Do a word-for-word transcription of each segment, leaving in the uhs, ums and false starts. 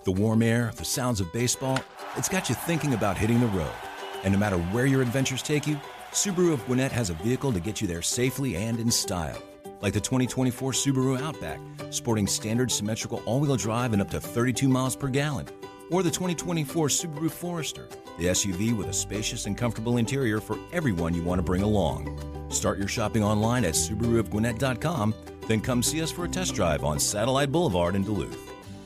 The warm air, the sounds of baseball, it's got you thinking about hitting the road. And no matter where your adventures take you, Subaru of Gwinnett has a vehicle to get you there safely and in style. Like the twenty twenty-four Subaru Outback, sporting standard symmetrical all-wheel drive and up to thirty-two miles per gallon. Or the twenty twenty-four Subaru Forester, the S U V with a spacious and comfortable interior for everyone you want to bring along. Start your shopping online at Subaru of Gwinnett dot com, then come see us for a test drive on Satellite Boulevard in Duluth.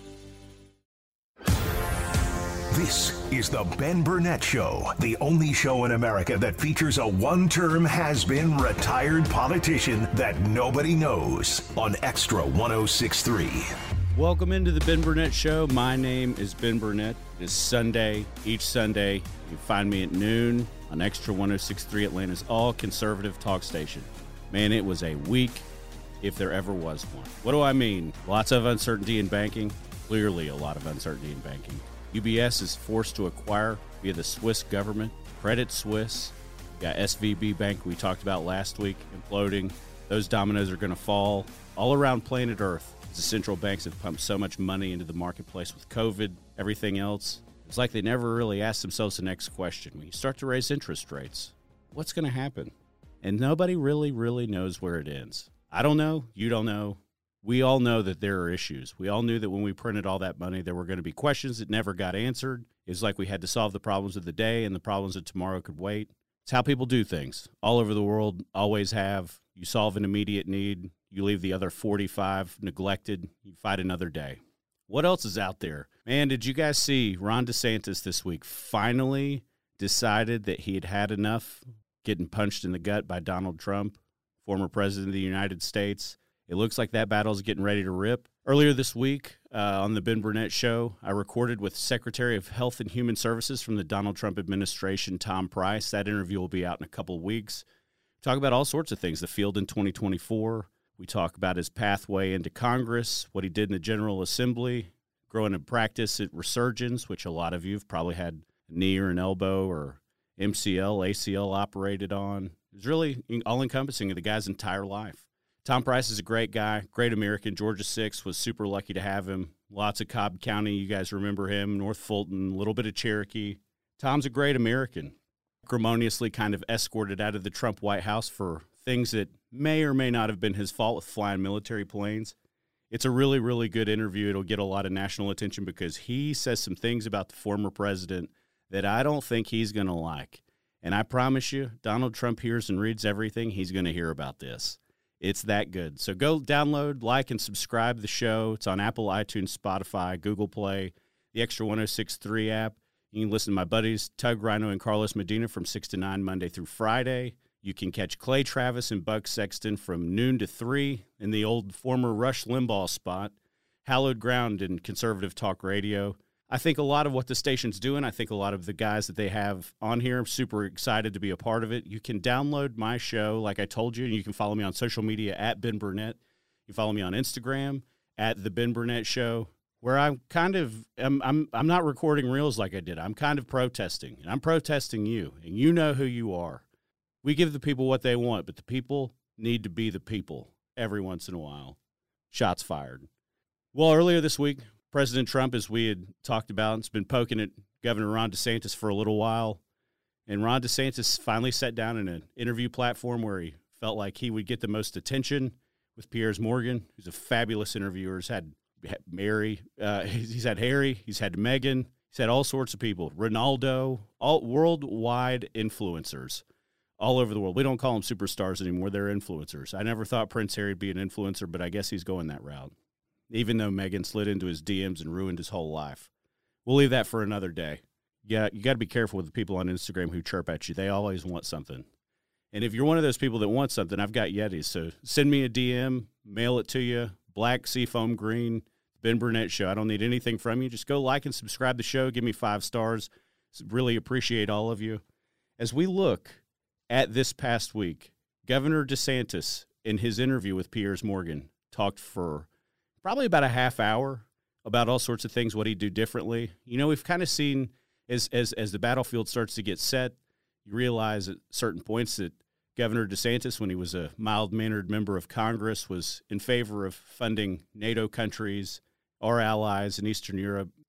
This is the Ben Burnett Show, the only show in America that features a one-term has-been retired politician that nobody knows on Extra one oh six point three. Welcome into the Ben Burnett Show. My name is Ben Burnett. It is Sunday. Each Sunday, you can find me at noon on Extra one oh six point three, Atlanta's all-conservative talk station. Man, it was a week, if there ever was one. What do I mean? Lots of uncertainty in banking. Clearly a lot of uncertainty in banking. U B S is forced to acquire via the Swiss government. Credit Suisse. You got S V B Bank we talked about last week imploding. Those dominoes are going to fall all around planet Earth. The central banks have pumped so much money into the marketplace with COVID, everything else. It's like they never really ask themselves the next question. When you start to raise interest rates, what's going to happen? And nobody really, really knows where it ends. I don't know. You don't know. We all know that there are issues. We all knew that when we printed all that money, there were going to be questions that never got answered. It was like we had to solve the problems of the day, and the problems of tomorrow could wait. It's how people do things. All over the world, always have. You solve an immediate need. You leave the other forty-five neglected. You fight another day. What else is out there? Man, did you guys see Ron DeSantis this week finally decided that he had had enough getting punched in the gut by Donald Trump, former president of the United States? It looks like that battle is getting ready to rip. Earlier this week uh, on the Ben Burnett Show, I recorded with Secretary of Health and Human Services from the Donald Trump administration, Tom Price. That interview will be out in a couple of weeks. We talk about all sorts of things, the field in twenty twenty-four. We talk about his pathway into Congress, what he did in the General Assembly, growing in practice at Resurgence, which a lot of you have probably had a knee or an elbow or M C L, A C L operated on. It was really all-encompassing of the guy's entire life. Tom Price is a great guy, great American. Georgia six was super lucky to have him. Lots of Cobb County, you guys remember him, North Fulton, a little bit of Cherokee. Tom's a great American. Acrimoniously kind of escorted out of the Trump White House for things that may or may not have been his fault with flying military planes. It's a really, really good interview. It'll get a lot of national attention because he says some things about the former president that I don't think he's going to like. And I promise you, Donald Trump hears and reads everything, he's going to hear about this. It's that good. So go download, like, and subscribe to the show. It's on Apple, iTunes, Spotify, Google Play, the Extra one oh six point three app. You can listen to my buddies Tug Rhino and Carlos Medina from six to nine Monday through Friday. You can catch Clay Travis and Buck Sexton from noon to three in the old former Rush Limbaugh spot, hallowed ground in conservative talk radio. I think a lot of what the station's doing, I think a lot of the guys that they have on here, I'm super excited to be a part of it. You can download my show, like I told you, and you can follow me on social media at Ben Burnett. You follow me on Instagram at The Ben Burnett Show, where I'm kind of, I'm, I'm, I'm not recording reels like I did. I'm kind of protesting, and I'm protesting you, and you know who you are. We give the people what they want, but the people need to be the people every once in a while. Shots fired. Well, earlier this week, President Trump, as we had talked about, has been poking at Governor Ron DeSantis for a little while. And Ron DeSantis finally sat down in an interview platform where he felt like he would get the most attention with Piers Morgan, who's a fabulous interviewer. He's had Mary, uh, he's had Harry, he's had Meghan, he's had all sorts of people. Ronaldo, all worldwide influencers all over the world. We don't call them superstars anymore. They're influencers. I never thought Prince Harry would be an influencer, but I guess he's going that route, even though Meghan slid into his D Ms and ruined his whole life. We'll leave that for another day. Yeah, you got to be careful with the people on Instagram who chirp at you. They always want something. And if you're one of those people that want something, I've got Yetis. So send me a D M, mail it to you, black, seafoam green, Ben Burnett Show. I don't need anything from you. Just go like and subscribe to the show. Give me five stars. Really appreciate all of you. As we look at this past week, Governor DeSantis, in his interview with Piers Morgan, talked for probably about a half hour about all sorts of things, what he'd do differently. You know, we've kind of seen as as as the battlefield starts to get set, you realize at certain points that Governor DeSantis, when he was a mild-mannered member of Congress, was in favor of funding NATO countries, our allies in Eastern Europe,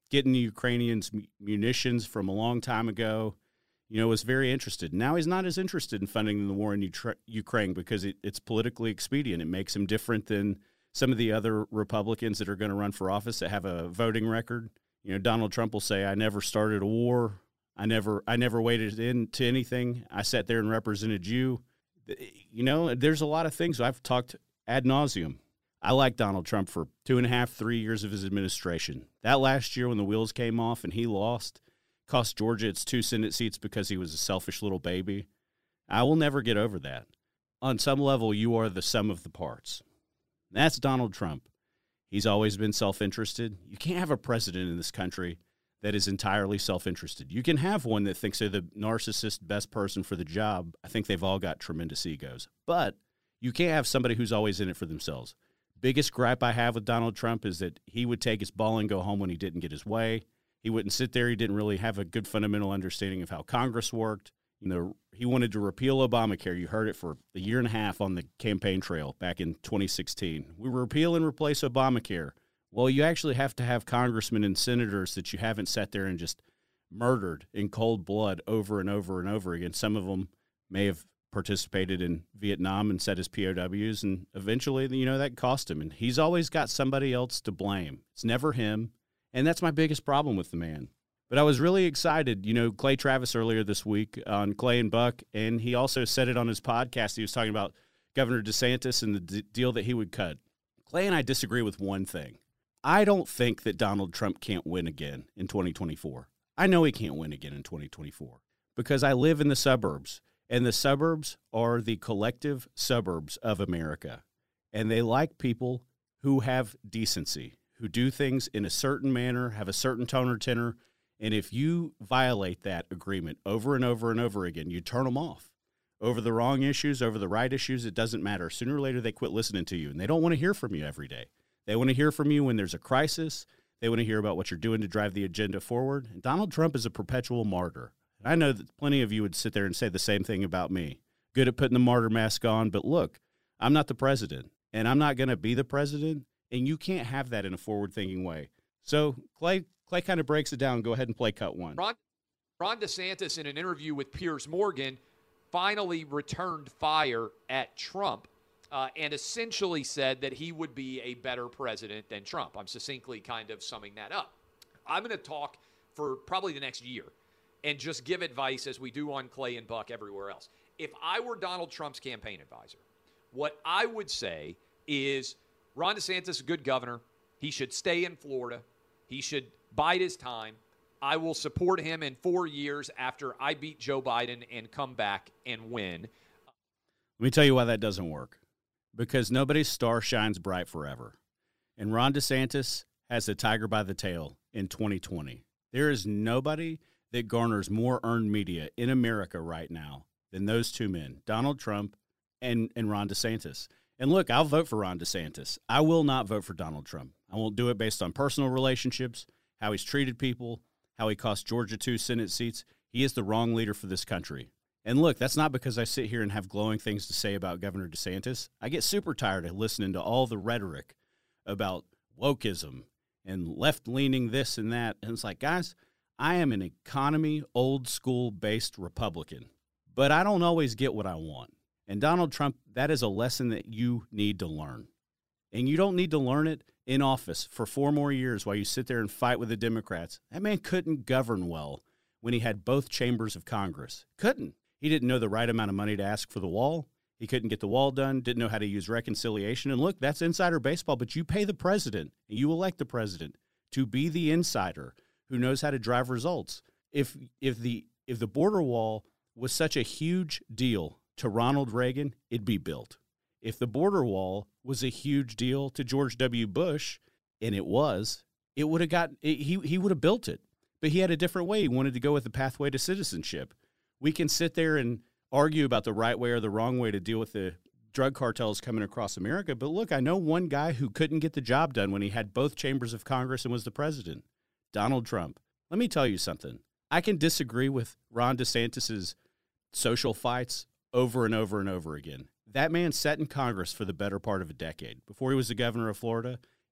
getting the Ukrainians munitions from a long time ago, you know, was very interested. Now he's not as interested in funding the war in Utra- Ukraine because it, it's politically expedient. It makes him different than some of the other Republicans that are going to run for office that have a voting record. You know, Donald Trump will say, I never started a war. I never I never waded into anything. I sat there and represented you. You know, there's a lot of things I've talked ad nauseum. I like Donald Trump for two and a half, three years of his administration. That last year when the wheels came off and he lost, cost Georgia its two Senate seats because he was a selfish little baby. I will never get over that. On some level, you are the sum of the parts. That's Donald Trump. He's always been self-interested. You can't have a president in this country that is entirely self-interested. You can have one that thinks they're the narcissist best person for the job. I think they've all got tremendous egos. But you can't have somebody who's always in it for themselves. Biggest gripe I have with Donald Trump is that he would take his ball and go home when he didn't get his way. He wouldn't sit there. He didn't really have a good fundamental understanding of how Congress worked. You know, he wanted to repeal Obamacare. You heard it for a year and a half on the campaign trail back in twenty sixteen. We repeal and replace Obamacare. Well, you actually have to have congressmen and senators that you haven't sat there and just murdered in cold blood over and over and over again. Some of them may have participated in Vietnam and set as P O Ws, and eventually, you know, that cost him. And he's always got somebody else to blame. It's never him, and that's my biggest problem with the man. But I was really excited. You know, Clay Travis earlier this week on Clay and Buck, and he also said it on his podcast. He was talking about Governor DeSantis and the d- deal that he would cut. Clay and I disagree with one thing. I don't think that Donald Trump can't win again in twenty twenty-four. I know he can't win again in twenty twenty-four because I live in the suburbs, and the suburbs are the collective suburbs of America, and they like people who have decency, who do things in a certain manner, have a certain tone or tenor, and if you violate that agreement over and over and over again, you turn them off. Over the wrong issues, over the right issues, it doesn't matter. Sooner or later, they quit listening to you, and they don't want to hear from you every day. They want to hear from you when there's a crisis. They want to hear about what you're doing to drive the agenda forward. And Donald Trump is a perpetual martyr. I know that plenty of you would sit there and say the same thing about me. Good at putting the martyr mask on, but look, I'm not the president, and I'm not going to be the president, and you can't have that in a forward-thinking way. So Clay Clay kind of breaks it down. Go ahead and play cut one. Ron, Ron DeSantis, in an interview with Piers Morgan, finally returned fire at Trump. Uh, and essentially said that he would be a better president than Trump. I'm succinctly kind of summing that up. I'm going to talk for probably the next year and just give advice as we do on Clay and Buck everywhere else. If I were Donald Trump's campaign advisor, what I would say is Ron DeSantis is a good governor. He should stay in Florida. He should bide his time. I will support him in four years after I beat Joe Biden and come back and win. Let me tell you why that doesn't work. Because nobody's star shines bright forever. And Ron DeSantis has the tiger by the tail in twenty twenty. There is nobody that garners more earned media in America right now than those two men, Donald Trump and, and Ron DeSantis. And look, I'll vote for Ron DeSantis. I will not vote for Donald Trump. I won't do it based on personal relationships, how he's treated people, how he cost Georgia two Senate seats. He is the wrong leader for this country. And look, that's not because I sit here and have glowing things to say about Governor DeSantis. I get super tired of listening to all the rhetoric about wokeism and left-leaning this and that. And it's like, guys, I am an economy, old-school-based Republican, but I don't always get what I want. And Donald Trump, that is a lesson that you need to learn. And you don't need to learn it in office for four more years while you sit there and fight with the Democrats. That man couldn't govern well when he had both chambers of Congress. Couldn't. He didn't know the right amount of money to ask for the wall. He couldn't get the wall done, didn't know how to use reconciliation. And look, that's insider baseball, but you pay the president, and you elect the president to be the insider who knows how to drive results. If if the if the border wall was such a huge deal to Ronald Reagan, it'd be built. If the border wall was a huge deal to George W. Bush, and it was, it would have got it, he he would have built it. But he had a different way. He wanted to go with the pathway to citizenship. We can sit there and argue about the right way or the wrong way to deal with the drug cartels coming across America. But look, I know one guy who couldn't get the job done when he had both chambers of Congress and was the president, Donald Trump. Let me tell you something. I can disagree with Ron DeSantis's social fights over and over and over again. That man sat in Congress for the better part of a decade before he was the governor of Florida,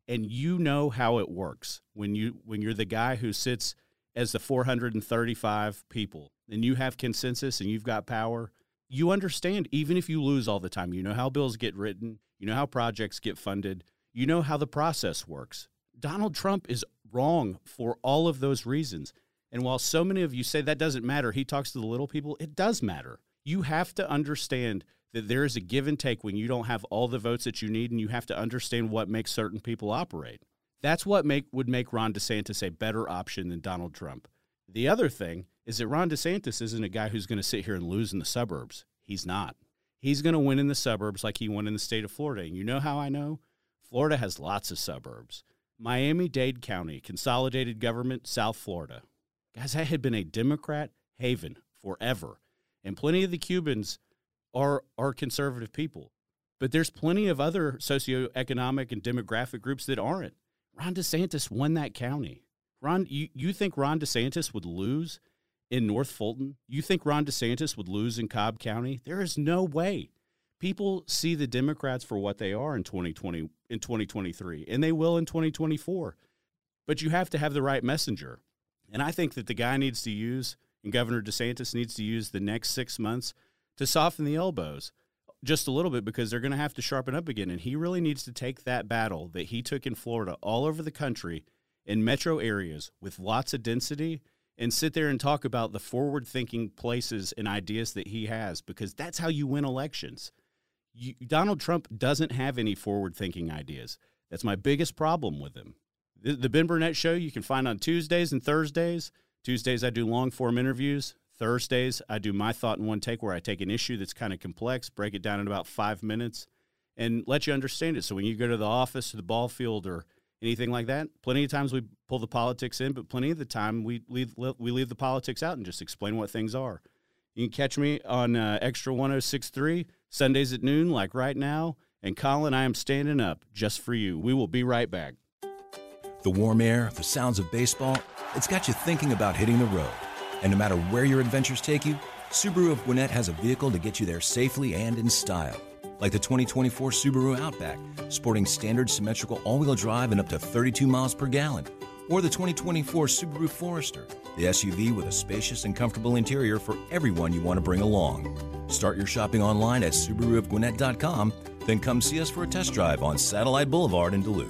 And you know how it works when you when you're the guy who sits as the four hundred thirty-five people and you have consensus and you've got power. You understand, even if you lose all the time, you know how bills get written, you know how projects get funded, you know how the process works. Donald Trump is wrong for all of those reasons. And while so many of you say that doesn't matter, he talks to the little people, it does matter. You have to understand that there is a give and take when you don't have all the votes that you need, and you have to understand what makes certain people operate. That's what make would make Ron DeSantis a better option than Donald Trump. The other thing is that Ron DeSantis isn't a guy who's going to sit here and lose in the suburbs. He's not. He's going to win in the suburbs like he won in the state of Florida. And you know how I know? Florida has lots of suburbs. Miami-Dade County, consolidated government, South Florida. Guys, that had been a Democrat haven forever. And plenty of the Cubans are are conservative people. But there's plenty of other socioeconomic and demographic groups that aren't. Ron DeSantis won that county. Ron, you, you think Ron DeSantis would lose in North Fulton? You think Ron DeSantis would lose in Cobb County? There is no way. People see the Democrats for what they are in twenty twenty, in twenty twenty-three, and they will in twenty twenty-four. But you have to have the right messenger. And I think that the guy needs to use, and Governor DeSantis needs to use the next six months to soften the elbows just a little bit, because they're going to have to sharpen up again. And he really needs to take that battle that he took in Florida all over the country in metro areas with lots of density and sit there and talk about the forward-thinking places and ideas that he has, because that's how you win elections. You, Donald Trump doesn't have any forward-thinking ideas. That's my biggest problem with him. The, the Ben Burnett Show you can find on Tuesdays and Thursdays. Tuesdays I do long-form interviews. Thursdays, I do my thought in one take, where I take an issue that's kind of complex, break it down in about five minutes, and let you understand it. So when you go to the office or the ball field or anything like that, plenty of times we pull the politics in, but plenty of the time we leave we leave the politics out and just explain what things are. You can catch me on uh, Extra one oh six point three, Sundays at noon, like right now. And Colin, I am standing up just for you. We will be right back. The warm air, the sounds of baseball, it's got you thinking about hitting the road. And no matter where your adventures take you, Subaru of Gwinnett has a vehicle to get you there safely and in style. Like the twenty twenty-four Subaru Outback, sporting standard symmetrical all-wheel drive and up to thirty-two miles per gallon. Or the twenty twenty-four Subaru Forester, the S U V with a spacious and comfortable interior for everyone you want to bring along. Start your shopping online at Subaru of Gwinnett dot com, then come see us for a test drive on Satellite Boulevard in Duluth.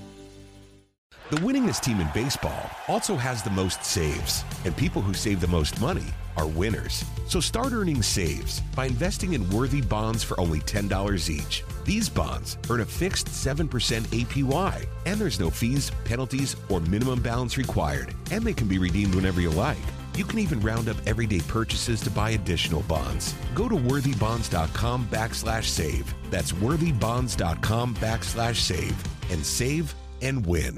The winningest team in baseball also has the most saves, and people who save the most money are winners. So start earning saves by investing in Worthy bonds for only ten dollars each. These bonds earn a fixed seven percent A P Y, and there's no fees, penalties, or minimum balance required, and they can be redeemed whenever you like. You can even round up everyday purchases to buy additional bonds. Go to worthybonds.com backslash save. That's worthybonds.com backslash save, and save and win.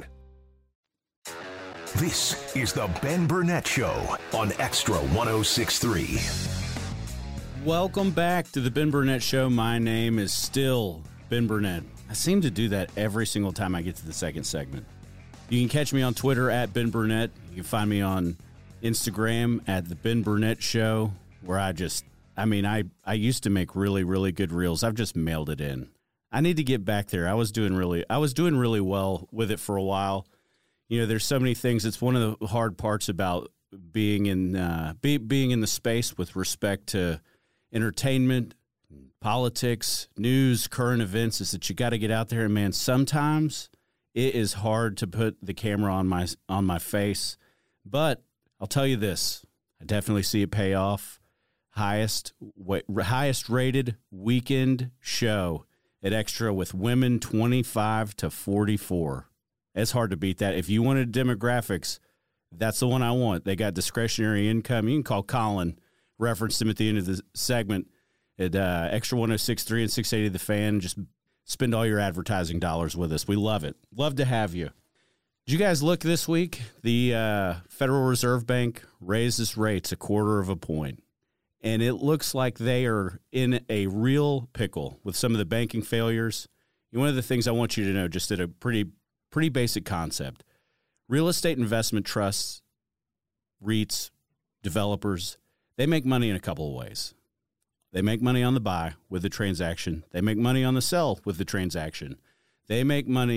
This is the Ben Burnett Show on Extra one oh six point three. Welcome back to the Ben Burnett Show. My name is still Ben Burnett. I seem to do that every single time I get to the second segment. You can catch me on Twitter at Ben Burnett. You can find me on Instagram at the Ben Burnett Show, where I just, I mean, I, I used to make really, really good reels. I've just mailed it in. I need to get back there. I was doing really, I was doing really well with it for a while. You know, there's so many things. It's one of the hard parts about being in uh, be, being in the space with respect to entertainment, politics, news, current events, is that you got to get out there. And man, sometimes it is hard to put the camera on my on my face. But I'll tell you this: I definitely see it pay off. Highest highest rated weekend show at Extra with women twenty-five to forty-four. It's hard to beat that. If you wanted demographics, that's the one I want. They got discretionary income. You can call Colin, reference them at the end of the segment at uh, Extra one oh six point three and six eighty The Fan. Just spend all your advertising dollars with us. We love it. Love to have you. Did you guys look this week? The uh, Federal Reserve Bank raises rates a quarter of a point. And it looks like they are in a real pickle with some of the banking failures. One of the things I want you to know, just at a pretty Pretty basic concept. Real estate investment trusts, REITs, developers, they make money in a couple of ways. They make money on the buy with the transaction. They make money on the sell with the transaction. They make money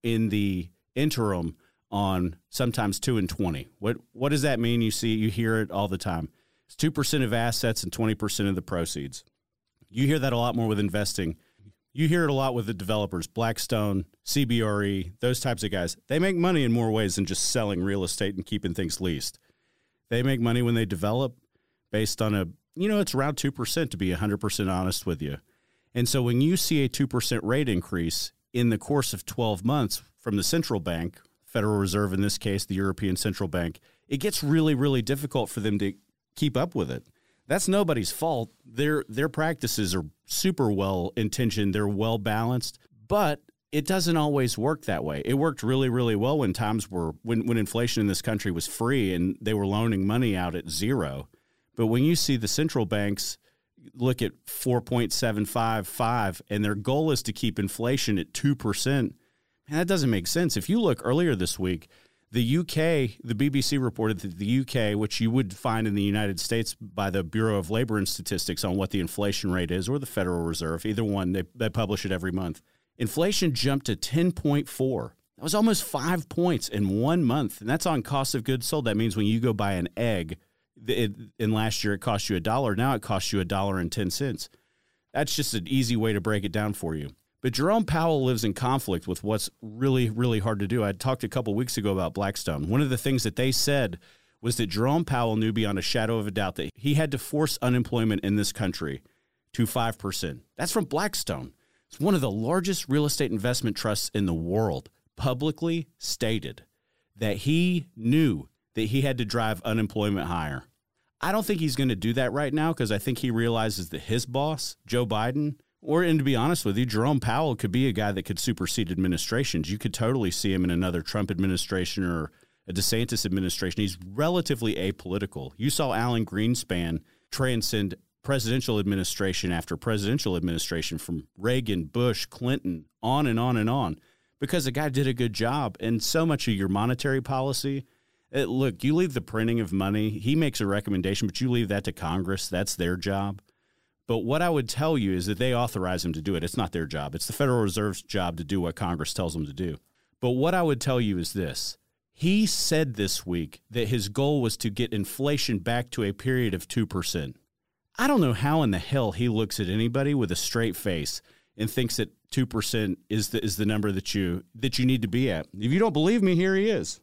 in the interim on sometimes two and twenty. What what does that mean? You see, you hear it all the time. It's two percent of assets and twenty percent of the proceeds. You hear that a lot more with investing. You hear it a lot with the developers, Blackstone, C B R E, those types of guys. They make money in more ways than just selling real estate and keeping things leased. They make money when they develop based on a, you know, it's around two percent to be one hundred percent honest with you. And so when you see a two percent rate increase in the course of twelve months from the central bank, Federal Reserve in this case, the European Central Bank, it gets really, really difficult for them to keep up with it. That's nobody's fault. Their their practices are super well intentioned. They're well balanced, but it doesn't always work that way. It worked really, really well when times were when, when inflation in this country was free and they were loaning money out at zero. But when you see the central banks look at four point seven five five and their goal is to keep inflation at two percent, man, that doesn't make sense. If you look earlier this week, the U K, the B B C reported that the U K, which you would find in the United States by the Bureau of Labor and Statistics on what the inflation rate is, or the Federal Reserve, either one, they, they publish it every month. Inflation jumped to ten point four. That was almost five points in one month, and that's on cost of goods sold. That means when you go buy an egg, it, and last year it cost you a dollar, now it costs you a dollar and ten cents. That's just an easy way to break it down for you. But Jerome Powell lives in conflict with what's really, really hard to do. I talked a couple weeks ago about Blackstone. One of the things that they said was that Jerome Powell knew beyond a shadow of a doubt that he had to force unemployment in this country to five percent. That's from Blackstone. It's one of the largest real estate investment trusts in the world, publicly stated that he knew that he had to drive unemployment higher. I don't think he's going to do that right now because I think he realizes that his boss, Joe Biden, or, and to be honest with you, Jerome Powell could be a guy that could supersede administrations. You could totally see him in another Trump administration or a DeSantis administration. He's relatively apolitical. You saw Alan Greenspan transcend presidential administration after presidential administration from Reagan, Bush, Clinton, on and on and on, because the guy did a good job. And so much of your monetary policy, it, look, you leave the printing of money. He makes a recommendation, but you leave that to Congress. That's their job. But what I would tell you is that they authorize him to do it. It's not their job. It's the Federal Reserve's job to do what Congress tells them to do. But what I would tell you is this. He said this week that his goal was to get inflation back to a period of two percent. I don't know how in the hell he looks at anybody with a straight face and thinks that two percent is the, is the number that you that you need to be at. If you don't believe me, here he is.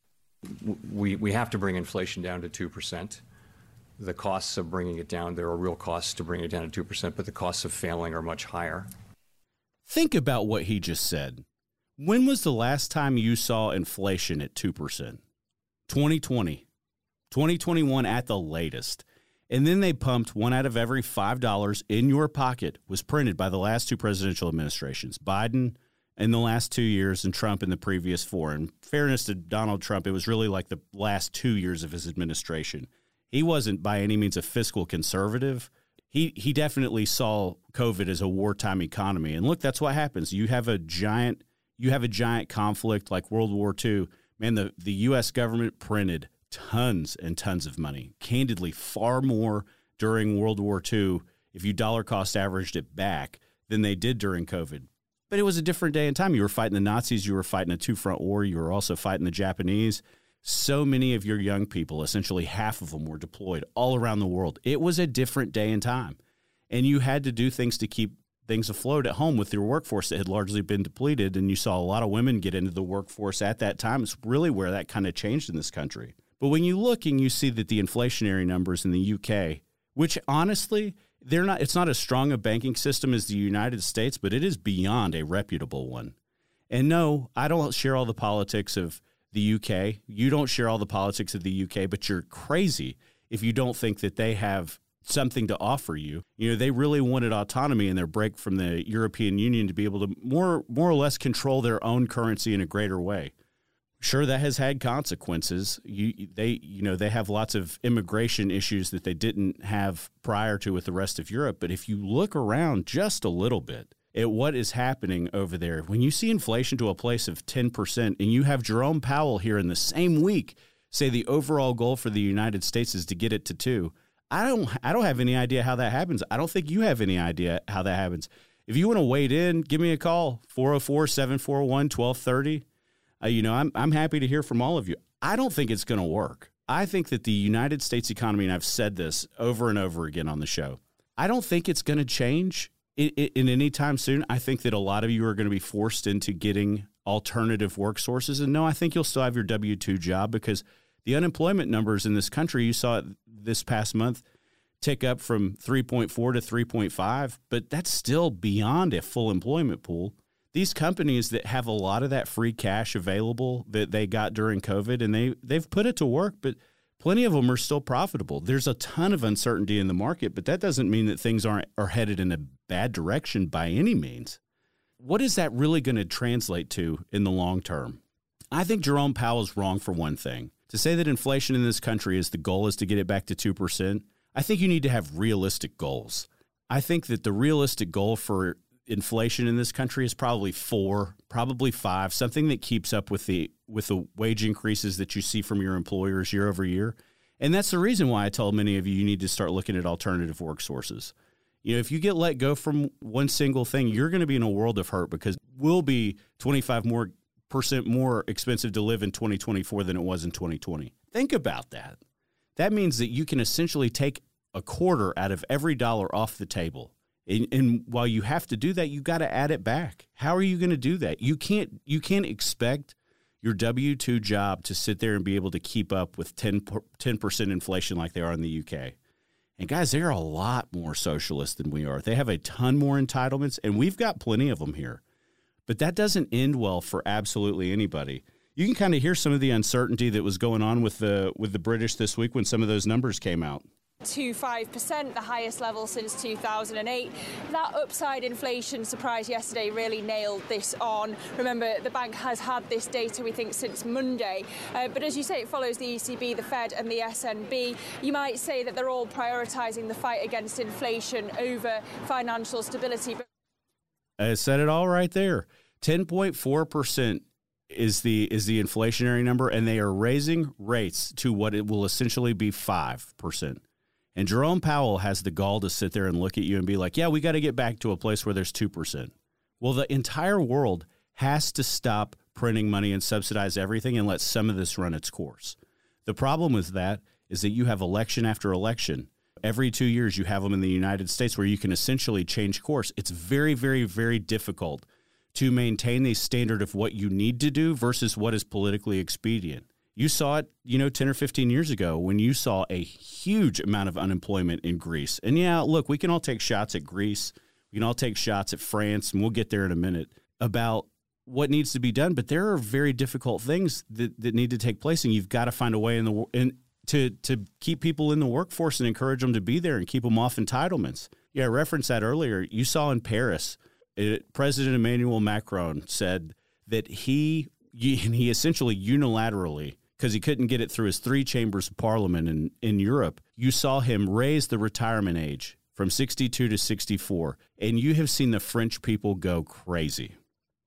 We, we have to bring inflation down to two percent. The costs of bringing it down, there are real costs to bring it down to two percent, but the costs of failing are much higher. Think about what he just said. When was the last time you saw inflation at two percent? twenty twenty. twenty twenty-one at the latest. And then they pumped one out of every five dollars in your pocket was printed by the last two presidential administrations, Biden in the last two years and Trump in the previous four. In fairness to Donald Trump, it was really like the last two years of his administration. He wasn't by any means a fiscal conservative. He he definitely saw COVID as a wartime economy. And look, that's what happens. You have a giant you have a giant conflict like World War Two. Man, the, the U S government printed tons and tons of money. Candidly, far more during World War Two, if you dollar cost averaged it back, than they did during COVID. But it was a different day and time. You were fighting the Nazis. You were fighting a two-front war. You were also fighting the Japanese. So many of your young people, essentially half of them, were deployed all around the world. It was a different day and time. And you had to do things to keep things afloat at home with your workforce that had largely been depleted. And you saw a lot of women get into the workforce at that time. It's really where that kind of changed in this country. But when you look and you see that the inflationary numbers in the U K, which honestly, they're not, it's not as strong a banking system as the United States, but it is beyond a reputable one. And no, I don't share all the politics of the U K. You don't share all the politics of the U K, but you're crazy if you don't think that they have something to offer you. You know, they really wanted autonomy in their break from the European Union to be able to more more or less control their own currency in a greater way. Sure, that has had consequences. You they you know, they have lots of immigration issues that they didn't have prior to with the rest of Europe, but if you look around just a little bit at what is happening over there, when you see inflation to a place of ten percent and you have Jerome Powell here in the same week say the overall goal for the United States is to get it to two, I don't I don't have any idea how that happens. I don't think you have any idea how that happens. If you want to wade in, give me a call, four oh four, seven four one, one two three oh. Uh, you know, I'm I'm happy to hear from all of you. I don't think it's going to work. I think that the United States economy, and I've said this over and over again on the show, I don't think it's going to change in, in, in any time soon. I think that a lot of you are going to be forced into getting alternative work sources. And no, I think you'll still have your W two job because the unemployment numbers in this country, you saw it this past month, tick up from three point four to three point five, but that's still beyond a full employment pool. These companies that have a lot of that free cash available that they got during COVID, and they, they've put it to work, but plenty of them are still profitable. There's a ton of uncertainty in the market, but that doesn't mean that things aren't are headed in a bad direction by any means. What is that really going to translate to in the long term? I think Jerome Powell is wrong for one thing. To say that inflation in this country is the goal is to get it back to two percent, I think you need to have realistic goals. I think that the realistic goal for inflation in this country is probably four, probably five, something that keeps up with the with the wage increases that you see from your employers year over year. And that's the reason why I tell many of you you need to start looking at alternative work sources. You know, if you get let go from one single thing, you're going to be in a world of hurt because we'll be twenty-five more percent more expensive to live in twenty twenty-four than it was in twenty twenty. Think about that. That means that you can essentially take a quarter out of every dollar off the table. And, and while you have to do that, you got to add it back. How are you going to do that? You can't you can't expect your W two job to sit there and be able to keep up with ten percent inflation like they are in the U K. And guys, they're a lot more socialist than we are. They have a ton more entitlements, and we've got plenty of them here. But that doesn't end well for absolutely anybody. You can kind of hear some of the uncertainty that was going on with the with the British this week when some of those numbers came out. two point five percent, the highest level since two thousand eight. That upside inflation surprise yesterday really nailed this on. Remember, the bank has had this data, we think, since Monday. Uh, but as you say, it follows the E C B, the Fed and the S N B. You might say that they're all prioritising the fight against inflation over financial stability. But I said it all right there. ten point four percent is the is the inflationary number, and they are raising rates to what it will essentially be five percent. And Jerome Powell has the gall to sit there and look at you and be like, yeah, we got to get back to a place where there's two percent. Well, the entire world has to stop printing money and subsidize everything and let some of this run its course. The problem with that is that you have election after election. Every two years you have them in the United States where you can essentially change course. It's very, very, very difficult to maintain the standard of what you need to do versus what is politically expedient. You saw it, you know, ten or fifteen years ago when you saw a huge amount of unemployment in Greece. And yeah, look, we can all take shots at Greece. We can all take shots at France, and we'll get there in a minute, about what needs to be done. But there are very difficult things that, that need to take place, and you've got to find a way in the in, to, to keep people in the workforce and encourage them to be there and keep them off entitlements. Yeah, I referenced that earlier. You saw in Paris, it, President Emmanuel Macron said that he, and he essentially unilaterally, because he couldn't get it through his three chambers of parliament in, in Europe, you saw him raise the retirement age from sixty-two to sixty-four, and you have seen the French people go crazy.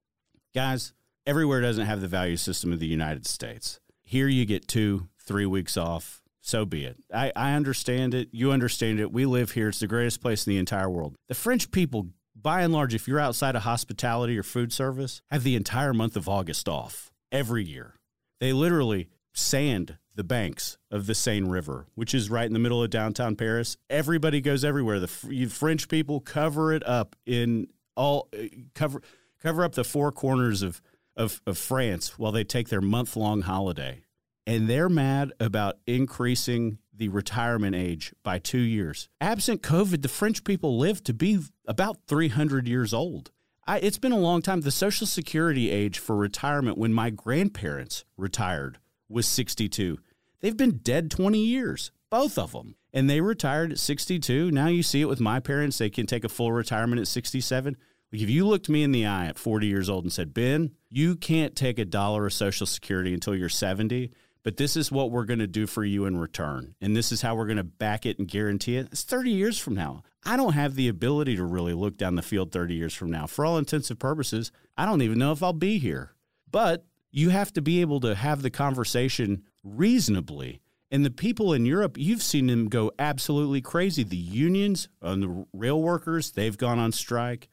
Guys, everywhere doesn't have the value system of the United States. Here you get two, three weeks off, so be it. I, I understand it. You understand it. We live here. It's the greatest place in the entire world. The French people, by and large, if you're outside of hospitality or food service, have the entire month of August off every year. They literally sand the banks of the Seine River, which is right in the middle of downtown Paris. Everybody goes everywhere. The French people cover it up in all cover cover up the four corners of, of, of France while they take their month-long holiday. And they're mad about increasing the retirement age by two years. Absent COVID, the French people lived to be about three hundred years old. I, it's been a long time. The Social Security age for retirement when my grandparents retired was sixty-two. They've been dead twenty years, both of them. And they retired at sixty-two. Now you see it with my parents. They can take a full retirement at sixty-seven. Like if you looked me in the eye at forty years old and said, Ben, you can't take a dollar of Social Security until you're seventy, but this is what we're going to do for you in return. And this is how we're going to back it and guarantee it. It's thirty years from now. I don't have the ability to really look down the field thirty years from now. For all intents and purposes, I don't even know if I'll be here. But you have to be able to have the conversation reasonably. And the people in Europe, you've seen them go absolutely crazy. The unions and the rail workers, they've gone on strike.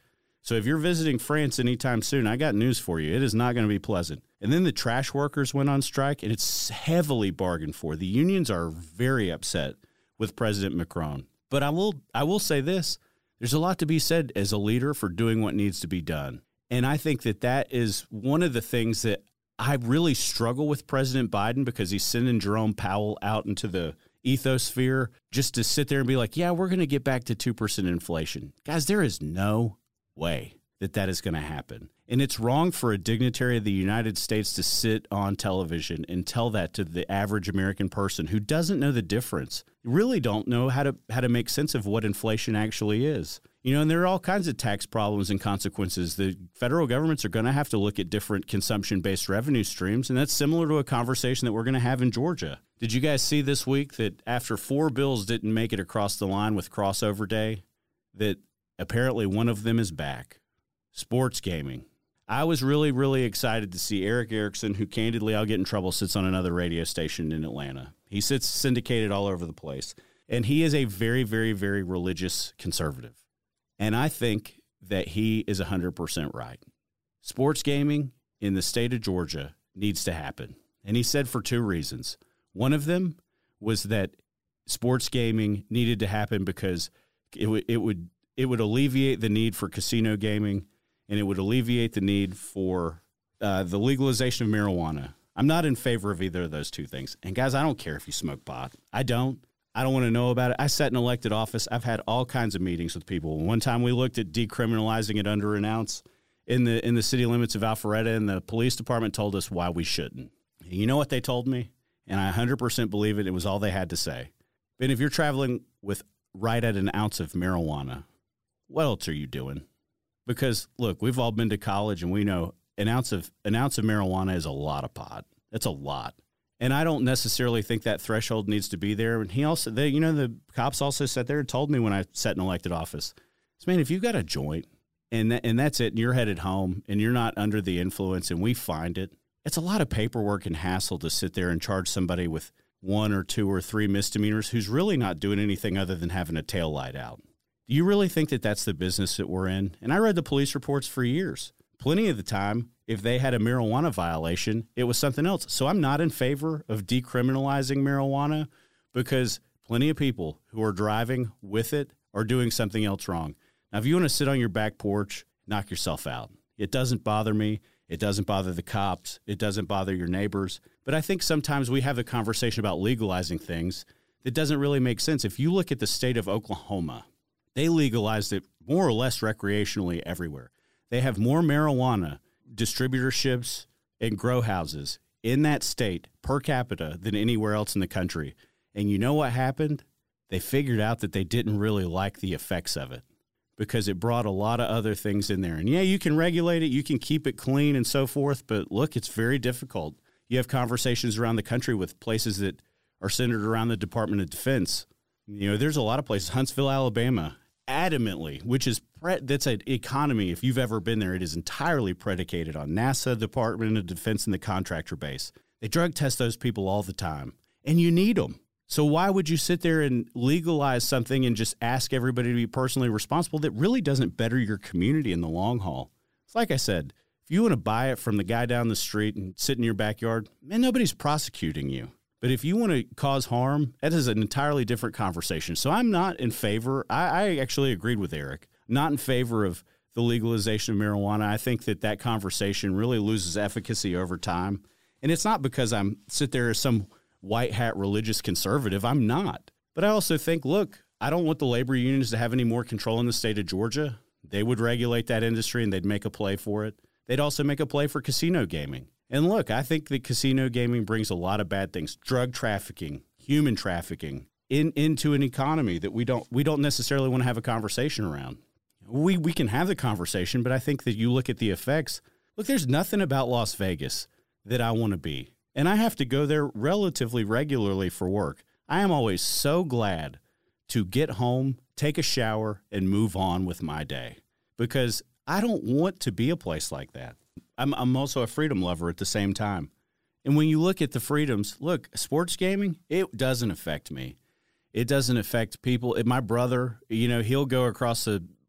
So if you're visiting France anytime soon, I got news for you. It is not going to be pleasant. And then the trash workers went on strike, and it's heavily bargained for. The unions are very upset with President Macron. But I will I will say this. There's a lot to be said as a leader for doing what needs to be done. And I think that that is one of the things that I really struggle with President Biden, because he's sending Jerome Powell out into the ethosphere just to sit there and be like, yeah, we're going to get back to two percent inflation. Guys, there is no way that that is going to happen. And it's wrong for a dignitary of the United States to sit on television and tell that to the average American person who doesn't know the difference, really don't know how to how to make sense of what inflation actually is. You know, and there are all kinds of tax problems and consequences. The federal governments are going to have to look at different consumption-based revenue streams, and that's similar to a conversation that we're going to have in Georgia. Did you guys see this week that after four bills didn't make it across the line with crossover day, that apparently one of them is back? Sports gaming. I was really, really excited to see Eric Erickson, who candidly I'll get in trouble, sits on another radio station in Atlanta. He sits syndicated all over the place. And he is a very, very, very religious conservative. And I think that he is one hundred percent right. Sports gaming in the state of Georgia needs to happen. And he said for two reasons. One of them was that sports gaming needed to happen because it would it would it would alleviate the need for casino gaming, and it would alleviate the need for uh, the legalization of marijuana. I'm not in favor of either of those two things. And, guys, I don't care if you smoke pot. I don't. I don't want to know about it. I sat in elected office. I've had all kinds of meetings with people. One time we looked at decriminalizing it under an ounce in the in the city limits of Alpharetta, and the police department told us why we shouldn't. And you know what they told me? And I one hundred percent believe it. It was all they had to say. Ben, if you're traveling with right at an ounce of marijuana, what else are you doing? Because, look, we've all been to college, and we know an ounce of an ounce of marijuana is a lot of pot. That's a lot. And I don't necessarily think that threshold needs to be there. And he also, they, you know, the cops also sat there and told me when I sat in elected office, man, if you've got a joint and that, and that's it, and you're headed home and you're not under the influence and we find it, it's a lot of paperwork and hassle to sit there and charge somebody with one or two or three misdemeanors who's really not doing anything other than having a tail light out. Do you really think that that's the business that we're in? And I read the police reports for years. Plenty of the time, if they had a marijuana violation, it was something else. So I'm not in favor of decriminalizing marijuana because plenty of people who are driving with it are doing something else wrong. Now, if you want to sit on your back porch, knock yourself out. It doesn't bother me. It doesn't bother the cops. It doesn't bother your neighbors. But I think sometimes we have a conversation about legalizing things that doesn't really make sense. If you look at the state of Oklahoma, they legalized it more or less recreationally everywhere. They have more marijuana distributorships and grow houses in that state per capita than anywhere else in the country. And you know what happened? They figured out that they didn't really like the effects of it because it brought a lot of other things in there. And yeah, you can regulate it, you can keep it clean and so forth, but look, it's very difficult. You have conversations around the country with places that are centered around the Department of Defense. You know, there's a lot of places, Huntsville, Alabama, adamantly, which is pre- that's an economy. If you've ever been there, it is entirely predicated on NASA, Department of Defense, and the contractor base. They drug test those people all the time, and you need them. So why would you sit there and legalize something and just ask everybody to be personally responsible that really doesn't better your community in the long haul? It's like I said, if you want to buy it from the guy down the street and sit in your backyard, man, nobody's prosecuting you. But if you want to cause harm, that is an entirely different conversation. So I'm not in favor. I, I actually agreed with Eric. Not in favor of the legalization of marijuana. I think that that conversation really loses efficacy over time. And it's not because I'm sit there as some white hat religious conservative. I'm not. But I also think, look, I don't want the labor unions to have any more control in the state of Georgia. They would regulate that industry and they'd make a play for it. They'd also make a play for casino gaming. And look, I think that casino gaming brings a lot of bad things, drug trafficking, human trafficking, in, into an economy that we don't we don't necessarily want to have a conversation around. We we can have the conversation, but I think that you look at the effects. Look, there's nothing about Las Vegas that I want to be. And I have to go there relatively regularly for work. I am always so glad to get home, take a shower, and move on with my day because I don't want to be a place like that. I'm I'm also a freedom lover at the same time. And when you look at the freedoms, look, sports gaming, it doesn't affect me. It doesn't affect people. My brother, you know, he'll go across the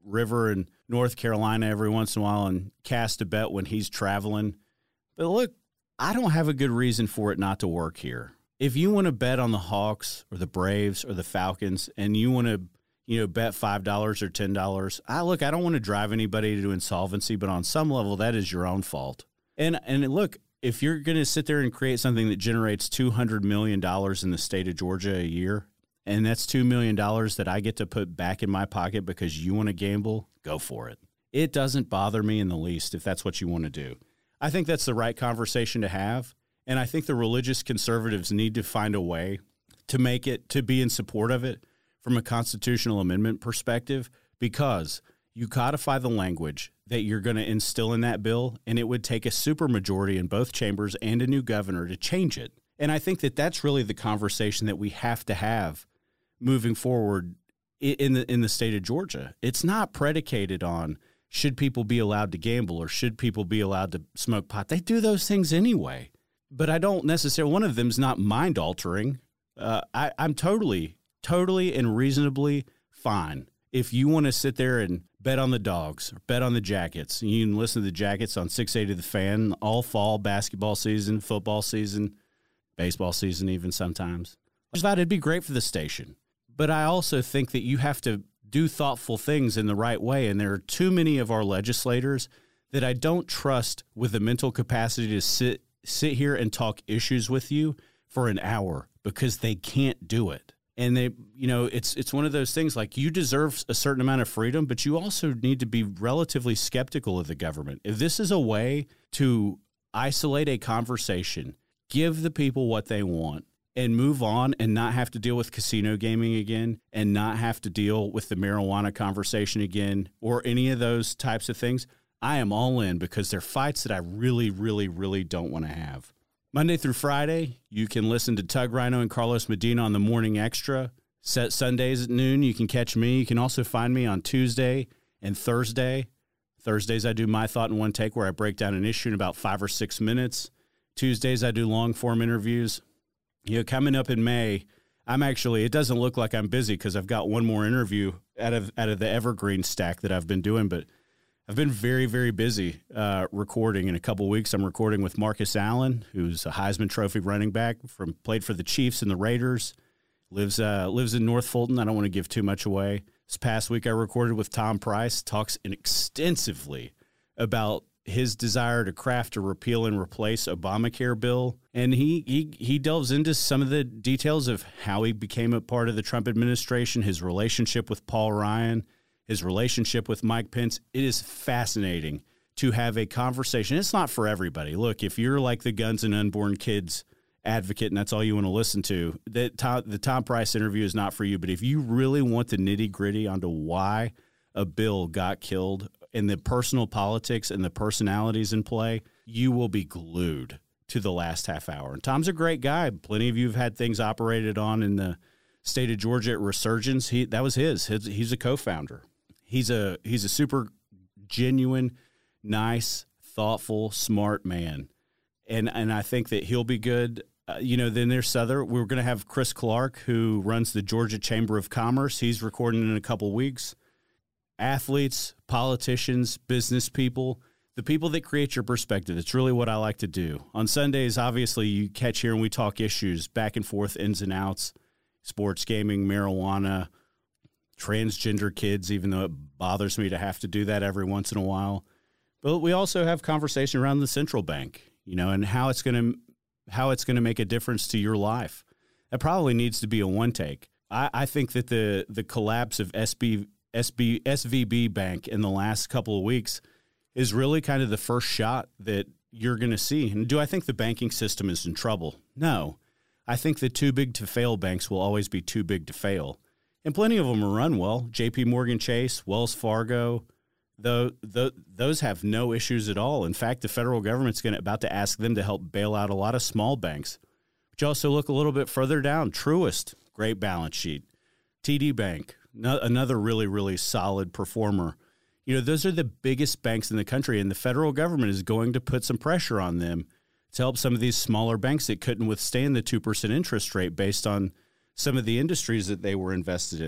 River in North Carolina every once in a while and cast a bet when he's traveling. But look, I don't have a good reason for it not to work here. If you want to bet on the Hawks or the Braves or the Falcons and you want to, you know, bet five dollars or ten dollars, I look, I don't want to drive anybody to insolvency, but on some level that is your own fault. And and look, if you're going to sit there and create something that generates two hundred million dollars in the state of Georgia a year, and that's two million dollars that I get to put back in my pocket because you want to gamble, go for it. It doesn't bother me in the least if that's what you want to do. I think that's the right conversation to have, and I think the religious conservatives need to find a way to make it, to be in support of it from a constitutional amendment perspective, because you codify the language that you're going to instill in that bill, and it would take a supermajority in both chambers and a new governor to change it. And I think that that's really the conversation that we have to have moving forward in the in the state of Georgia. It's not predicated on should people be allowed to gamble or should people be allowed to smoke pot. They do those things anyway. But I don't necessarily, one of them is not mind-altering. Uh, I, I'm totally, totally and reasonably fine if you want to sit there and bet on the Dogs or bet on the Jackets. You can listen to the Jackets on six eighty The Fan all fall, basketball season, football season, baseball season even sometimes. I thought it'd be great for the station. But I also think that you have to do thoughtful things in the right way, and there are too many of our legislators that I don't trust with the mental capacity to sit sit here and talk issues with you for an hour because they can't do it. And they, you know, it's it's one of those things like you deserve a certain amount of freedom, but you also need to be relatively skeptical of the government. If this is a way to isolate a conversation, give the people what they want, and move on and not have to deal with casino gaming again and not have to deal with the marijuana conversation again or any of those types of things, I am all in because they're fights that I really, really, really don't want to have. Monday through Friday, you can listen to Tug Rhino and Carlos Medina on the Morning Extra. Set Sundays at noon, you can catch me. You can also find me on Tuesday and Thursday. Thursdays, I do My Thought in One Take, where I break down an issue in about five or six minutes. Tuesdays, I do long-form interviews. You know, coming up in May, I'm actually, it doesn't look like I'm busy because I've got one more interview out of out of the evergreen stack that I've been doing, but I've been very, very busy uh, recording. In a couple weeks, I'm recording with Marcus Allen, who's a Heisman Trophy running back, from played for the Chiefs and the Raiders, lives uh, lives in North Fulton. I don't want to give too much away. This past week, I recorded with Tom Price, talks extensively about his desire to craft a repeal and replace Obamacare bill. And he, he he delves into some of the details of how he became a part of the Trump administration, his relationship with Paul Ryan, his relationship with Mike Pence. It is fascinating to have a conversation. It's not for everybody. Look, if you're like the guns and unborn kids advocate and that's all you want to listen to, that Tom, the Tom Price interview is not for you. But if you really want the nitty-gritty onto why a bill got killed and the personal politics and the personalities in play, you will be glued to the last half hour. And Tom's a great guy. Plenty of you have had things operated on in the state of Georgia at Resurgence. He that was his. his he's a co-founder. He's a he's a super genuine, nice, thoughtful, smart man. And and I think that he'll be good. Uh, you know, then there's other. We're going to have Chris Clark, who runs the Georgia Chamber of Commerce. He's recording in a couple weeks. Athletes, politicians, business people, the people that create your perspective. It's really what I like to do. On Sundays, obviously, you catch here and we talk issues, back and forth, ins and outs, sports, gaming, marijuana, transgender kids, even though it bothers me to have to do that every once in a while. But we also have conversation around the central bank, you know, and how it's going to how it's going to make a difference to your life. That probably needs to be a one take. I, I think that the the collapse of S B S B, S V B Bank in the last couple of weeks is really kind of the first shot that you're going to see. And do I think the banking system is in trouble? No. I think the too big to fail banks will always be too big to fail. And plenty of them are run well. J P Morgan Chase, Wells Fargo, though, the, those have no issues at all. In fact, the federal government's going to about to ask them to help bail out a lot of small banks. But you also look a little bit further down. Truist, great balance sheet. T D Bank, no, another really, really solid performer. You know, those are the biggest banks in the country, and the federal government is going to put some pressure on them to help some of these smaller banks that couldn't withstand the two percent interest rate based on some of the industries that they were invested in.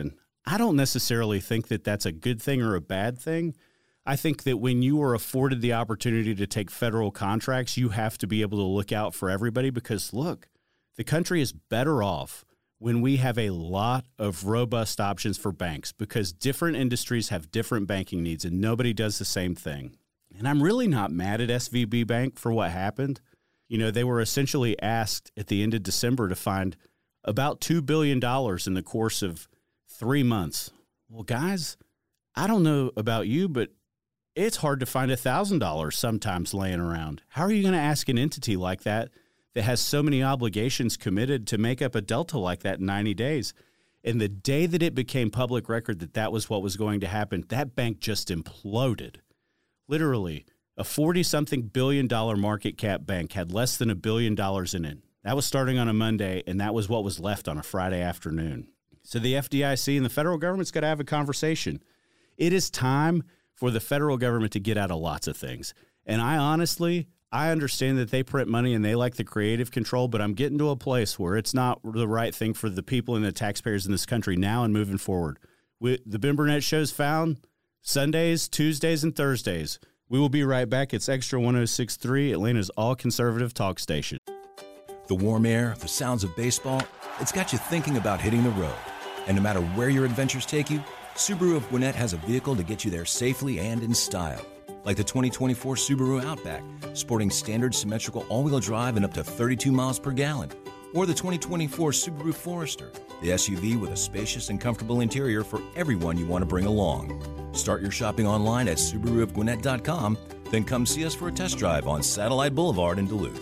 I don't necessarily think that that's a good thing or a bad thing. I think that when you are afforded the opportunity to take federal contracts, you have to be able to look out for everybody because, look, the country is better off when we have a lot of robust options for banks because different industries have different banking needs and nobody does the same thing. And I'm really not mad at S V B Bank for what happened. You know, they were essentially asked at the end of December to find about two billion dollars in the course of three months. Well, guys, I don't know about you, but it's hard to find one thousand dollars sometimes laying around. How are you going to ask an entity like that that has so many obligations committed to make up a delta like that in ninety days? And the day that it became public record that that was what was going to happen, that bank just imploded. Literally, a forty-something billion dollar market cap bank had less than a billion dollars in it. That was starting on a Monday, and that was what was left on a Friday afternoon. So the F D I C and the federal government's got to have a conversation. It is time for the federal government to get out of lots of things. And I honestly, I understand that they print money and they like the creative control, but I'm getting to a place where it's not the right thing for the people and the taxpayers in this country now and moving forward. We, the Ben Burnett Show's found Sundays, Tuesdays, and Thursdays. We will be right back. It's Extra one oh six point three, Atlanta's all-conservative talk station. The warm air, the sounds of baseball, it's got you thinking about hitting the road. And no matter where your adventures take you, Subaru of Gwinnett has a vehicle to get you there safely and in style. Like the twenty twenty-four Subaru Outback, sporting standard symmetrical all-wheel drive and up to thirty-two miles per gallon. Or the twenty twenty-four Subaru Forester, the S U V with a spacious and comfortable interior for everyone you want to bring along. Start your shopping online at Subaru of Gwinnett dot com, then come see us for a test drive on Satellite Boulevard in Duluth.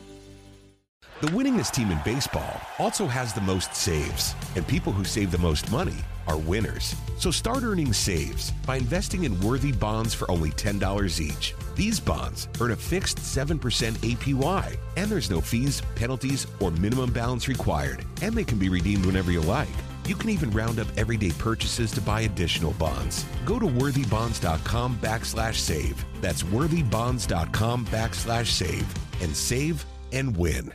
The winningest team in baseball also has the most saves, and people who save the most money are winners. So start earning saves by investing in worthy bonds for only ten dollars each. These bonds earn a fixed seven percent A P Y, and there's no fees, penalties, or minimum balance required, and they can be redeemed whenever you like. You can even round up everyday purchases to buy additional bonds. Go to worthybonds.com backslash save. That's worthybonds.com backslash save and save and win.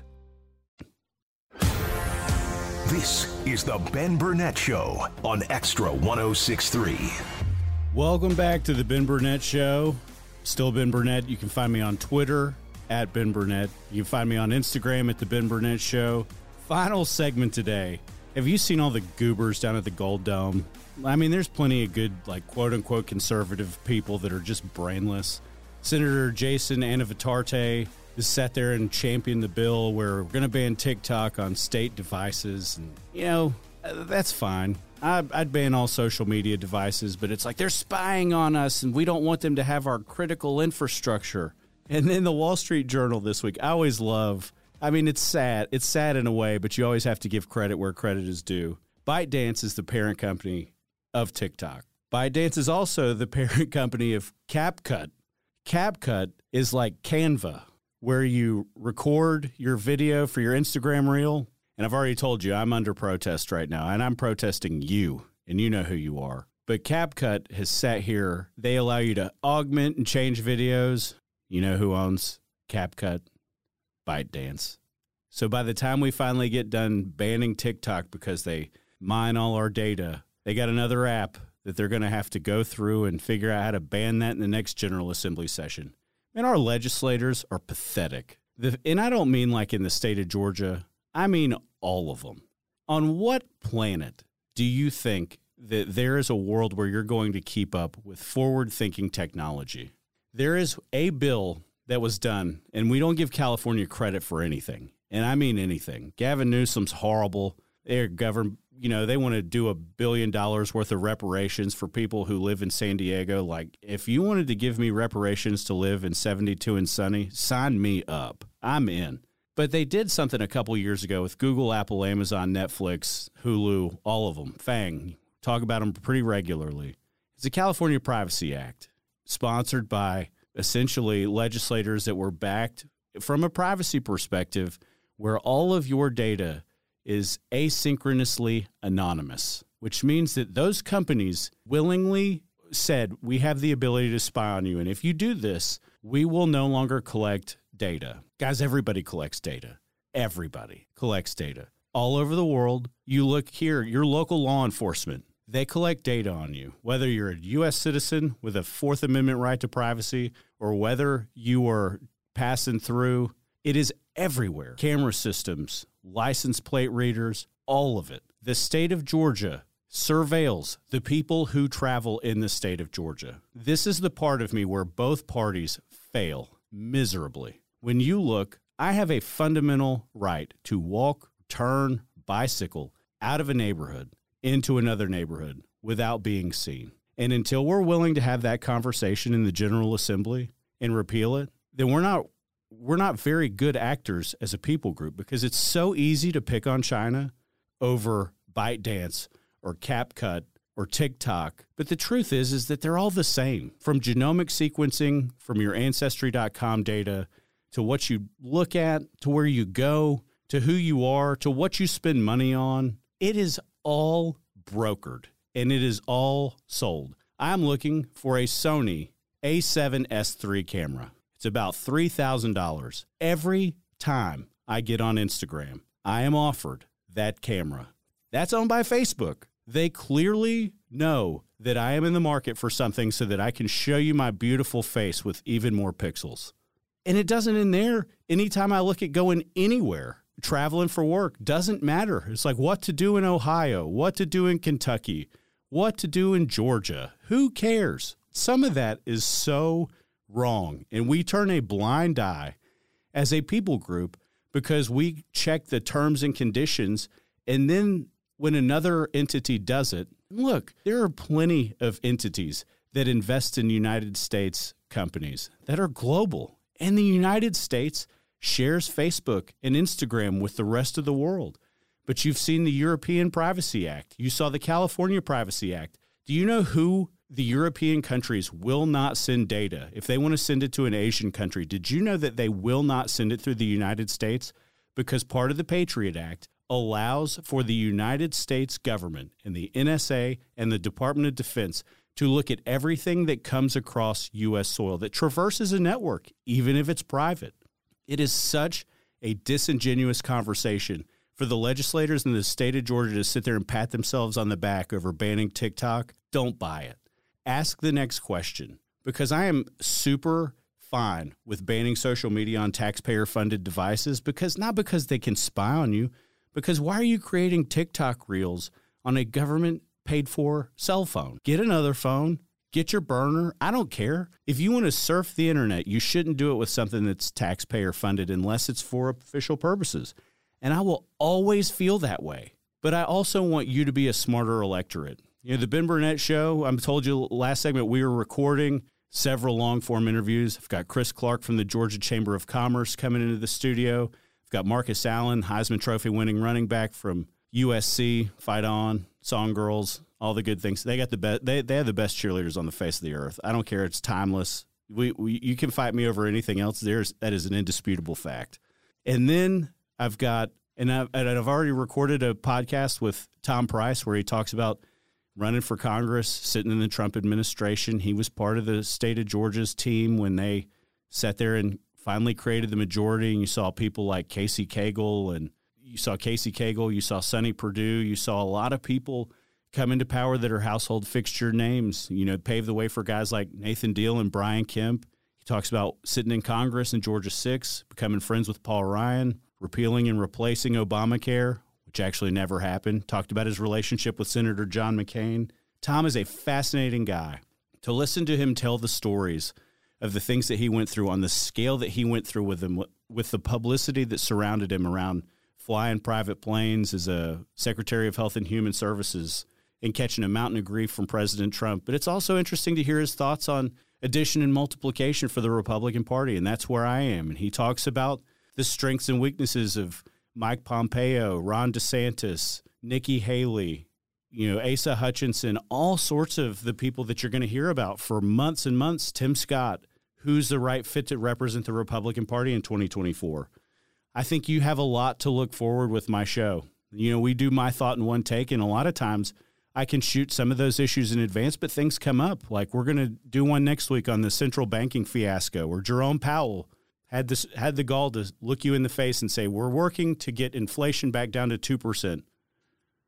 This is the Ben Burnett Show on Extra one oh six point three. Welcome back to the Ben Burnett Show. Still Ben Burnett. You can find me on Twitter at Ben Burnett. You can find me on Instagram at the Ben Burnett Show. Final segment today. Have you seen all the goobers down at the Gold Dome? I mean, there's plenty of good, like, quote-unquote conservative people that are just brainless. Senator Jason Anavitarte has sat there and championed the bill where we're going to ban TikTok on state devices. And, you know, that's fine. I'd, I'd ban all social media devices, but it's like they're spying on us and we don't want them to have our critical infrastructure. And then the Wall Street Journal this week, I always love, I mean, it's sad. It's sad in a way, but you always have to give credit where credit is due. ByteDance is the parent company of TikTok. ByteDance is also the parent company of CapCut. CapCut is like Canva, where you record your video for your Instagram reel. And I've already told you I'm under protest right now, and I'm protesting you, and you know who you are. But CapCut has sat here. They allow you to augment and change videos. You know who owns CapCut? ByteDance. So by the time we finally get done banning TikTok because they mine all our data, they got another app that they're going to have to go through and figure out how to ban that in the next General Assembly session. And our legislators are pathetic. The, and I don't mean like in the state of Georgia. I mean all of them. On what planet do you think that there is a world where you're going to keep up with forward-thinking technology? There is a bill that was done, and we don't give California credit for anything. And I mean anything. Gavin Newsom's horrible. They're governed, you know, they want to do a billion dollars worth of reparations for people who live in San Diego. Like, if you wanted to give me reparations to live in seventy-two and sunny, sign me up. I'm in. But they did something a couple years ago with Google, Apple, Amazon, Netflix, Hulu, all of them. FANG. Talk about them pretty regularly. It's the California Privacy Act, sponsored by essentially legislators that were backed from a privacy perspective, where all of your data is asynchronously anonymous, which means that those companies willingly said, we have the ability to spy on you. And if you do this, we will no longer collect data. Guys, everybody collects data. Everybody collects data. All over the world, you look here, your local law enforcement, They collect data on you, whether you're a U S citizen with a Fourth Amendment right to privacy or whether you are passing through. It is everywhere. Camera systems, license plate readers, all of it. The state of Georgia surveils the people who travel in the state of Georgia. This is the part of me where both parties fail miserably. When you look, I have a fundamental right to walk, turn, bicycle out of a neighborhood into another neighborhood without being seen. And until we're willing to have that conversation in the General Assembly and repeal it, then we're not we're not very good actors as a people group, because it's so easy to pick on China over ByteDance or CapCut or TikTok. But the truth is, is that they're all the same. From genomic sequencing, from your Ancestry dot com data, to what you look at, to where you go, to who you are, to what you spend money on. It is all brokered, and it is all sold. I'm looking for a Sony A seven S three camera. It's about three thousand dollars. Every time I get on Instagram, I am offered that camera. That's owned by Facebook. They clearly know that I am in the market for something so that I can show you my beautiful face with even more pixels. And it doesn't end there. Anytime I look at going anywhere, traveling for work, doesn't matter. It's like what to do in Ohio, what to do in Kentucky, what to do in Georgia. Who cares? Some of that is so wrong. And we turn a blind eye as a people group because we check the terms and conditions. And then when another entity does it, look, there are plenty of entities that invest in United States companies that are global. And the United States shares Facebook and Instagram with the rest of the world. But you've seen the European Privacy Act. You saw the California Privacy Act. Do you know who the European countries will not send data? If they want to send it to an Asian country, did you know that they will not send it through the United States? Because part of the Patriot Act allows for the United States government and the N S A and the Department of Defense to look at everything that comes across U S soil that traverses a network, even if it's private. It is such a disingenuous conversation for the legislators in the state of Georgia to sit there and pat themselves on the back over banning TikTok. Don't buy it. Ask the next question, because I am super fine with banning social media on taxpayer-funded devices, because not because they can spy on you, because why are you creating TikTok reels on a government-paid-for cell phone? Get another phone. Get your burner. I don't care. If you want to surf the internet, you shouldn't do it with something that's taxpayer funded unless it's for official purposes. And I will always feel that way. But I also want you to be a smarter electorate. You know, the Ben Burnett Show, I told you last segment, we were recording several long-form interviews. I've got Chris Clark from the Georgia Chamber of Commerce coming into the studio. I've got Marcus Allen, Heisman Trophy winning running back from U S C, Fight On, Song Girls, all the good things. They got the best. They they have the best cheerleaders on the face of the earth. I don't care. It's timeless. We, we you can fight me over anything else. There's that is an indisputable fact. And then I've got and I've, and I've already recorded a podcast with Tom Price where he talks about running for Congress, sitting in the Trump administration. He was part of the state of Georgia's team when they sat there and finally created the majority. And you saw people like Casey Cagle, and you saw Casey Cagle, you saw Sonny Perdue, you saw a lot of people come into power that are household fixture names, you know, pave the way for guys like Nathan Deal and Brian Kemp. He talks about sitting in Congress in Georgia six, becoming friends with Paul Ryan, repealing and replacing Obamacare, which actually never happened. Talked about his relationship with Senator John McCain. Tom is a fascinating guy. To listen to him tell the stories of the things that he went through on the scale that he went through with him, with the publicity that surrounded him around flying private planes as a Secretary of Health and Human Services and catching a mountain of grief from President Trump. But it's also interesting to hear his thoughts on addition and multiplication for the Republican Party, and that's where I am. And he talks about the strengths and weaknesses of Mike Pompeo, Ron DeSantis, Nikki Haley, you know, Asa Hutchinson, all sorts of the people that you're going to hear about for months and months. Tim Scott, who's the right fit to represent the Republican Party in twenty twenty-four. I think you have a lot to look forward with my show. You know, we do My Thought in One Take, and a lot of times I can shoot some of those issues in advance, but things come up. Like we're going to do one next week on the central banking fiasco, where Jerome Powell had this had the gall to look you in the face and say, we're working to get inflation back down to two percent.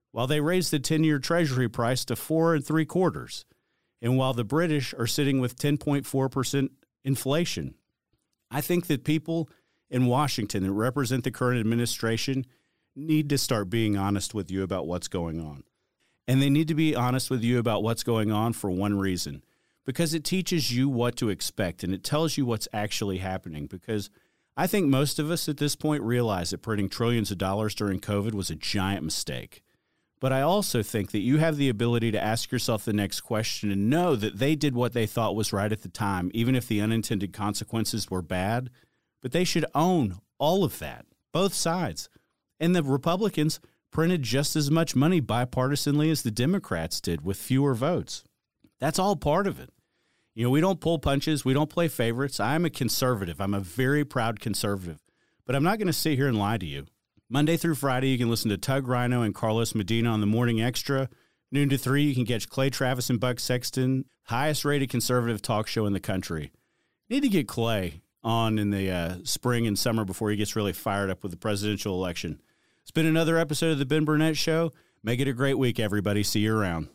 while they raised the ten-year Treasury price to four and three quarters, and while the British are sitting with ten point four percent inflation. I think that people in Washington that represent the current administration need to start being honest with you about what's going on. And they need to be honest with you about what's going on for one reason, because it teaches you what to expect and it tells you what's actually happening. Because I think most of us at this point realize that printing trillions of dollars during COVID was a giant mistake. But I also think that you have the ability to ask yourself the next question and know that they did what they thought was right at the time, even if the unintended consequences were bad. But they should own all of that, both sides. And the Republicans printed just as much money bipartisanly as the Democrats did with fewer votes. That's all part of it. You know, we don't pull punches. We don't play favorites. I'm a conservative. I'm a very proud conservative. But I'm not going to sit here and lie to you. Monday through Friday, you can listen to Tug Rhino and Carlos Medina on the Morning Extra. Noon to three, you can catch Clay Travis and Buck Sexton, highest-rated conservative talk show in the country. Need to get Clay on in the uh, spring and summer before he gets really fired up with the presidential election. It's been another episode of The Ben Burnett Show. Make it a great week, everybody. See you around.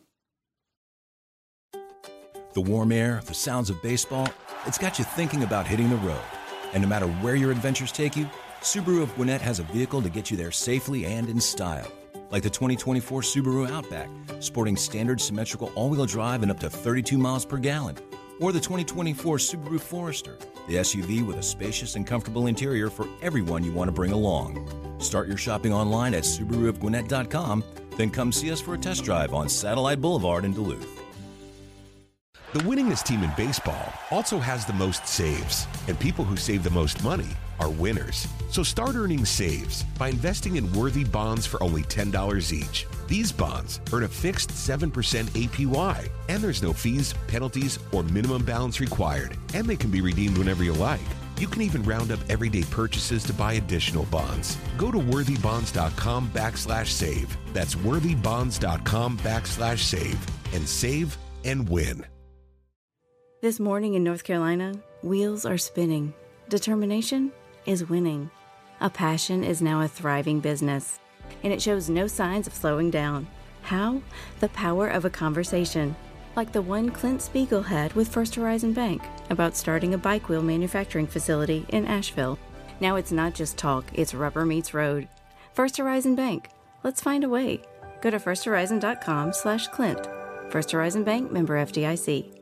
The warm air, the sounds of baseball, it's got you thinking about hitting the road. And no matter where your adventures take you, Subaru of Gwinnett has a vehicle to get you there safely and in style. Like the twenty twenty-four Subaru Outback, sporting standard symmetrical all-wheel drive and up to thirty-two miles per gallon. Or the twenty twenty-four Subaru Forester, the S U V with a spacious and comfortable interior for everyone you want to bring along. Start your shopping online at Subaru of Gwinnett dot com, then come see us for a test drive on Satellite Boulevard in Duluth. The winningest team in baseball also has the most saves, and people who save the most money are winners. So start earning saves by investing in worthy bonds for only ten dollars each. These bonds earn a fixed seven percent A P Y, and there's no fees, penalties, or minimum balance required, and they can be redeemed whenever you like. You can even round up everyday purchases to buy additional bonds. Go to worthybonds.com backslash save. That's worthybonds.com backslash save and save and win. This morning in North Carolina, wheels are spinning. Determination is winning. A passion is now a thriving business, and it shows no signs of slowing down. How? The power of a conversation, like the one Clint Spiegel had with First Horizon Bank about starting a bike wheel manufacturing facility in Asheville. Now it's not just talk, it's rubber meets road. First Horizon Bank. Let's find a way. Go to first horizon dot com slash Clint. First Horizon Bank, member F D I C.